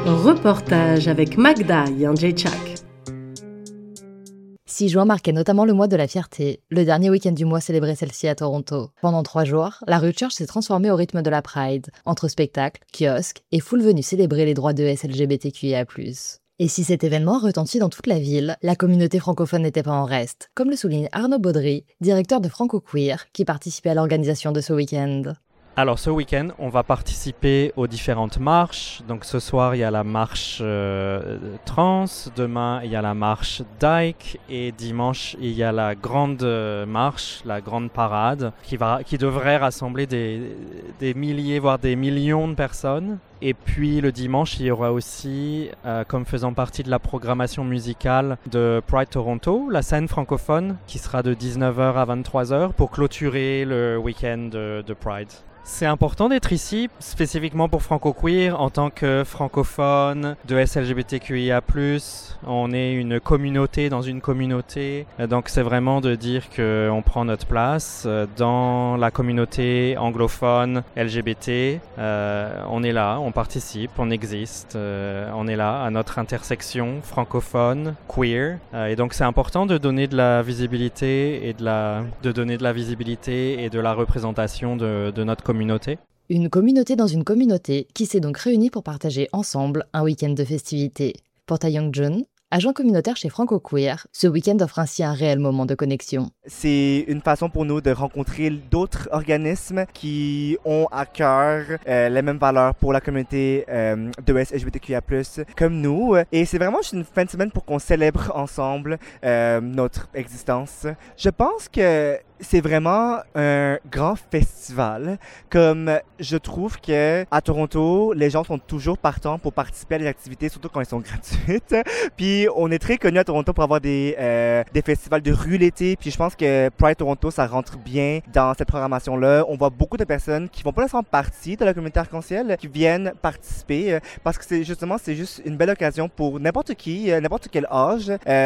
Reportage avec Magda Yanjechak. 6 juin marquait notamment le mois de la fierté, le dernier week-end du mois célébré celle-ci à Toronto. Pendant 3 jours, la rue Church s'est transformée au rythme de la Pride, entre spectacles, kiosques et foules venues célébrer les droits de LGBTQIA+. Et si cet événement retentit dans toute la ville, la communauté francophone n'était pas en reste, comme le souligne Arnaud Baudry, directeur de Franco Queer, qui participait à l'organisation de ce week-end. Alors ce week-end, on va participer aux différentes marches. Donc ce soir, il y a la marche trans, demain, il y a la marche Dyke et dimanche, il y a la grande marche, la grande parade qui devrait rassembler des milliers, voire des millions de personnes. Et puis le dimanche, il y aura aussi, comme faisant partie de la programmation musicale de Pride Toronto, la scène francophone qui sera de 19h à 23h pour clôturer le week-end de Pride. C'est important d'être ici, spécifiquement pour Franco Queer, en tant que francophone de LGBTQIA+. On est une communauté dans une communauté, donc c'est vraiment de dire qu'on prend notre place dans la communauté anglophone LGBT. On est là, on participe, on existe, on est là à notre intersection francophone, queer. Et donc c'est important de donner de la visibilité et de la représentation de notre communauté. Une communauté dans une communauté qui s'est donc réunie pour partager ensemble un week-end de festivités. Pour Ta Young Jun, agent communautaire chez Franco Queer, ce week-end offre ainsi un réel moment de connexion. C'est une façon pour nous de rencontrer d'autres organismes qui ont à cœur les mêmes valeurs pour la communauté de LGBTQIA+, comme nous. Et c'est vraiment juste une fin de semaine pour qu'on célèbre ensemble notre existence. Je pense que c'est vraiment un grand festival. Comme je trouve que à Toronto, les gens sont toujours partants pour participer à des activités, surtout quand elles sont gratuites. Puis on est très connu à Toronto pour avoir des festivals de rue l'été. Puis je pense que Pride Toronto, ça rentre bien dans cette programmation-là. On voit beaucoup de personnes qui font pas nécessairement partie de la communauté arc-en-ciel, qui viennent participer parce que c'est juste une belle occasion pour n'importe qui, n'importe quel âge,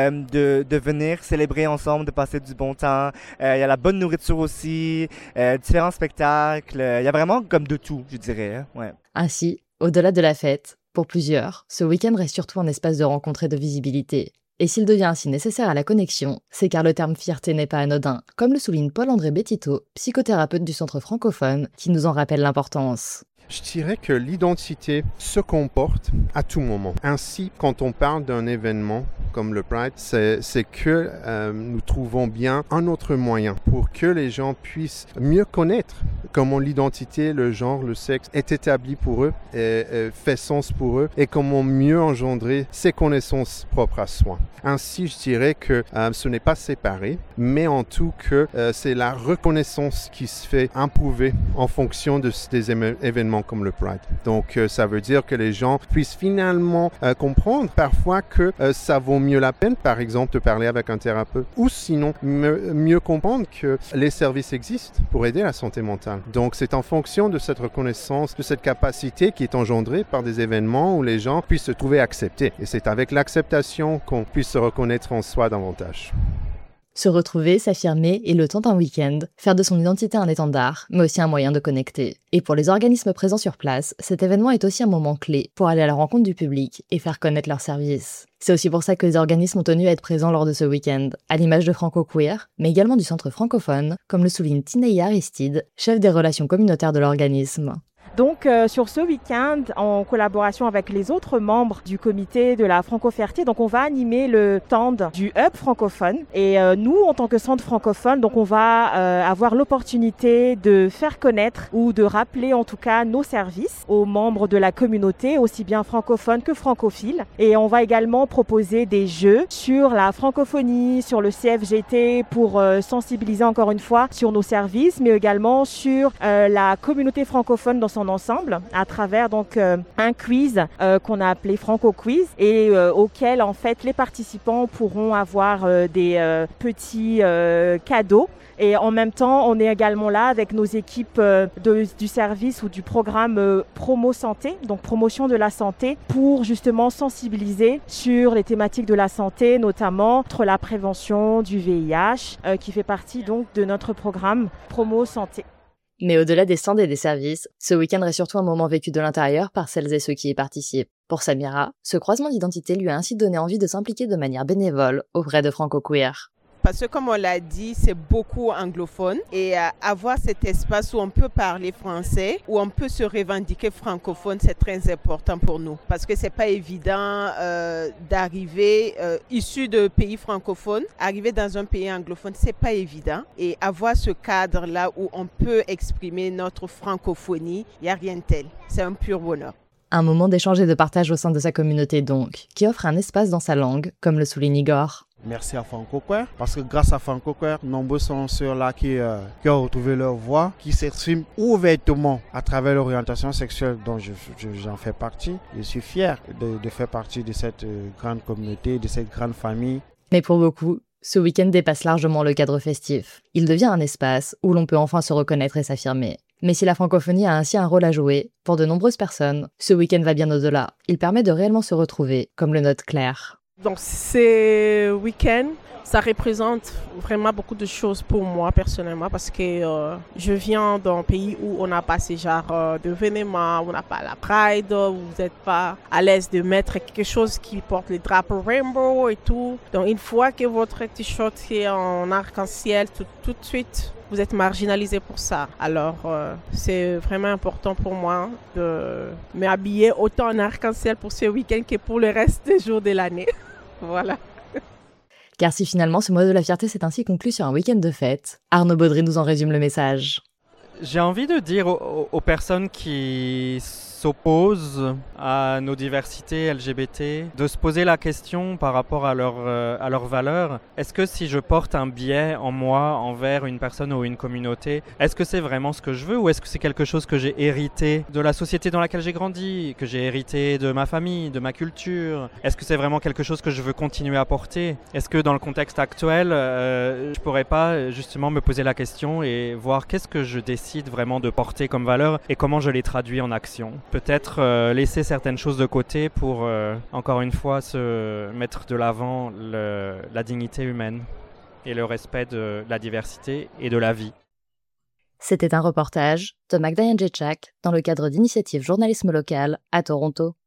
de venir célébrer ensemble, de passer du bon temps. Il y a la bonne nourriture aussi, différents spectacles. Il y a vraiment comme de tout, je dirais. Ouais. Ainsi, au-delà de la fête, pour plusieurs, ce week-end reste surtout un espace de rencontre et de visibilité. Et s'il devient ainsi nécessaire à la connexion, c'est car le terme fierté n'est pas anodin, comme le souligne Paul-André Bétito, psychothérapeute du Centre francophone, qui nous en rappelle l'importance. Je dirais que l'identité se comporte à tout moment. Ainsi, quand on parle d'un événement comme le Pride, c'est que nous trouvons bien un autre moyen pour que les gens puissent mieux connaître comment l'identité, le genre, le sexe est établi pour eux, et fait sens pour eux, et comment mieux engendrer ces connaissances propres à soi. Ainsi, je dirais que ce n'est pas séparé, mais en tout que c'est la reconnaissance qui se fait improuver en fonction des événements comme le Pride. Donc, ça veut dire que les gens puissent finalement comprendre parfois que ça vaut mieux la peine, par exemple, de parler avec un thérapeute, ou sinon mieux comprendre que les services existent pour aider la santé mentale. Donc, c'est en fonction de cette reconnaissance, de cette capacité qui est engendrée par des événements où les gens puissent se trouver acceptés. Et c'est avec l'acceptation qu'on puisse se reconnaître en soi davantage. Se retrouver, s'affirmer et le temps d'un week-end, faire de son identité un étendard, mais aussi un moyen de connecter. Et pour les organismes présents sur place, cet événement est aussi un moment clé pour aller à la rencontre du public et faire connaître leurs services. C'est aussi pour ça que les organismes ont tenu à être présents lors de ce week-end, à l'image de Franco Queer, mais également du Centre francophone, comme le souligne Tineya Aristide, chef des relations communautaires de l'organisme. Donc sur ce week-end, en collaboration avec les autres membres du comité de la Franco-Fierté, donc on va animer le stand du Hub francophone. Et nous, en tant que centre francophone, donc on va avoir l'opportunité de faire connaître ou de rappeler en tout cas nos services aux membres de la communauté, aussi bien francophones que francophiles. Et on va également proposer des jeux sur la francophonie, sur le CFGT pour sensibiliser encore une fois sur nos services, mais également sur la communauté francophone dans son ensemble à travers donc un quiz qu'on a appelé Franco Quiz et auquel en fait les participants pourront avoir des petits cadeaux. Et en même temps, on est également là avec nos équipes du service ou du programme Promo Santé, donc promotion de la santé, pour justement sensibiliser sur les thématiques de la santé, notamment entre la prévention du VIH, qui fait partie donc de notre programme Promo Santé. Mais au-delà des stands et des services, ce week-end reste surtout un moment vécu de l'intérieur par celles et ceux qui y participent. Pour Samira, ce croisement d'identité lui a ainsi donné envie de s'impliquer de manière bénévole auprès de franco-queer. Parce que comme on l'a dit, c'est beaucoup anglophone et avoir cet espace où on peut parler français, où on peut se revendiquer francophone, c'est très important pour nous. Parce que c'est pas évident d'arriver issu de pays francophones, arriver dans un pays anglophone, c'est pas évident. Et avoir ce cadre-là où on peut exprimer notre francophonie, il n'y a rien de tel. C'est un pur bonheur. Un moment d'échange et de partage au sein de sa communauté donc, qui offre un espace dans sa langue, comme le souligne Igor. Merci à FrancoQueer, parce que grâce à FrancoQueer, nombreux sont ceux-là qui ont retrouvé leur voix, qui s'expriment ouvertement à travers l'orientation sexuelle dont j'en fais partie. Je suis fier de faire partie de cette grande communauté, de cette grande famille. Mais pour beaucoup, ce week-end dépasse largement le cadre festif. Il devient un espace où l'on peut enfin se reconnaître et s'affirmer. Mais si la francophonie a ainsi un rôle à jouer, pour de nombreuses personnes, ce week-end va bien au-delà. Il permet de réellement se retrouver, comme le note Claire. Donc ces week-ends, ça représente vraiment beaucoup de choses pour moi personnellement parce que je viens d'un pays où on n'a pas ce genre d'événements, où on n'a pas la Pride, où vous n'êtes pas à l'aise de mettre quelque chose qui porte les drapeaux rainbow et tout. Donc une fois que votre t-shirt est en arc-en-ciel, tout de suite, vous êtes marginalisé pour ça. Alors, c'est vraiment important pour moi de m'habiller autant en arc-en-ciel pour ce week-end que pour le reste des jours de l'année. Voilà. Car si finalement ce mois de la fierté s'est ainsi conclu sur un week-end de fête, Arnaud Baudry nous en résume le message. J'ai envie de dire aux personnes qui s'opposent à nos diversités LGBT, de se poser la question par rapport à leurs valeurs. Est-ce que si je porte un biais en moi envers une personne ou une communauté, est-ce que c'est vraiment ce que je veux ou est-ce que c'est quelque chose que j'ai hérité de la société dans laquelle j'ai grandi, que j'ai hérité de ma famille, de ma culture? Est-ce que c'est vraiment quelque chose que je veux continuer à porter? Est-ce que dans le contexte actuel, je pourrais pas justement me poser la question et voir qu'est-ce que je décide vraiment de porter comme valeur et comment je les traduis en action? Peut-être laisser certaines choses de côté pour, encore une fois, se mettre de l'avant la dignité humaine et le respect de la diversité et de la vie. C'était un reportage de Magda Jędrzejczak dans le cadre d'Initiative Journalisme Local à Toronto.